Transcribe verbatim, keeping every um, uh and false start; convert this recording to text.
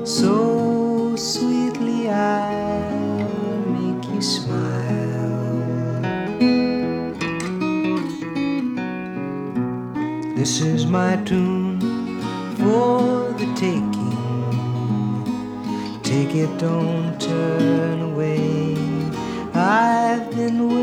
So sweetly I'll make you smile. This is my tune for the taking. Take it, don't turn away. I've been waiting